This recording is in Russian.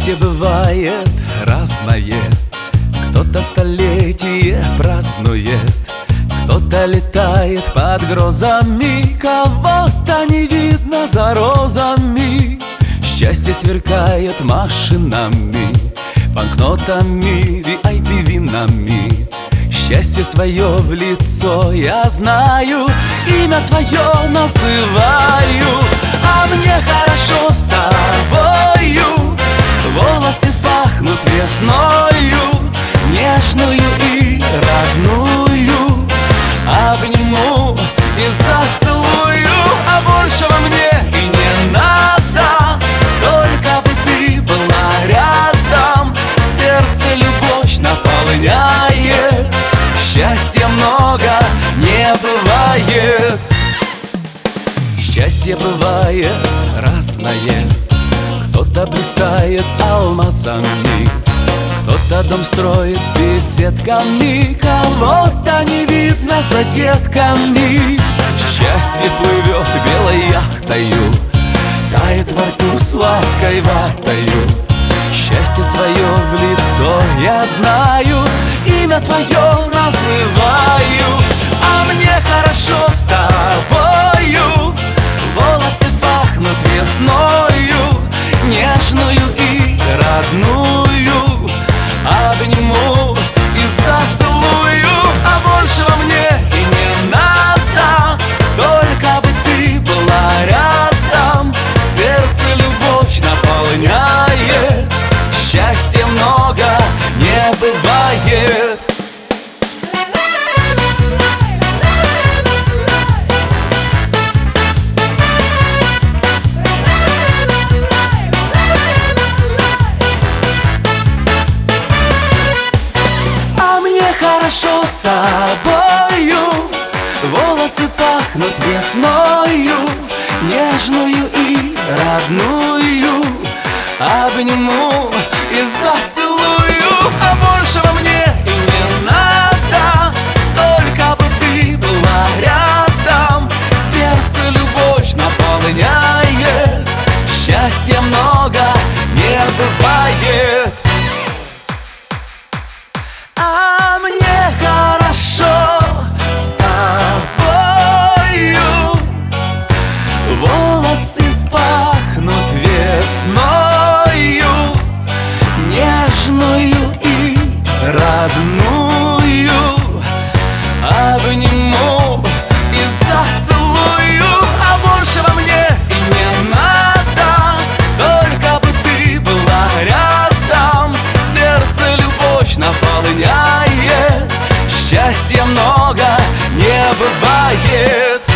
Счастье бывает разное. Кто-то столетие празднует, кто-то летает под грозами, кого-то не видно за розами. Счастье сверкает машинами, банкнотами, VIP-винами. Счастье свое в лицо я знаю, имя твое называю. А мне хорошо с тобою, волосы пахнут весною, нежную и родную. Обниму и зацелую, а большего мне и не надо. Только бы ты была рядом, сердце любовь наполняет. Счастья много не бывает. Счастье бывает разное. Кто-то блистает алмазами, кто-то дом строит с беседками, кого-то не видно за детками. Счастье плывет белой яхтою, тает во рту сладкой ватою. Счастье свое в лицо я знаю, имя твое называю. А мне хорошо с тобою, волосы пахнут весною, нежную и родную. Обниму и зацелую, а большего мне и не надо. Только бы ты была рядом, сердце любовь наполняет. Счастья много не бывает. А мне хорошо с тобою, волосы пахнут весною, нежную и родную. Обниму и зацелую, а большего мне и не надо. Только бы ты была рядом, сердце любовь наполняет. Счастья много не бывает. А мне хорошо с тобою, волосы пахнут весною, нежную и родную. Обниму и зацелую, а большего мне и не надо. Только бы ты была рядом, сердце любовь наполняет. Счастья много не бывает.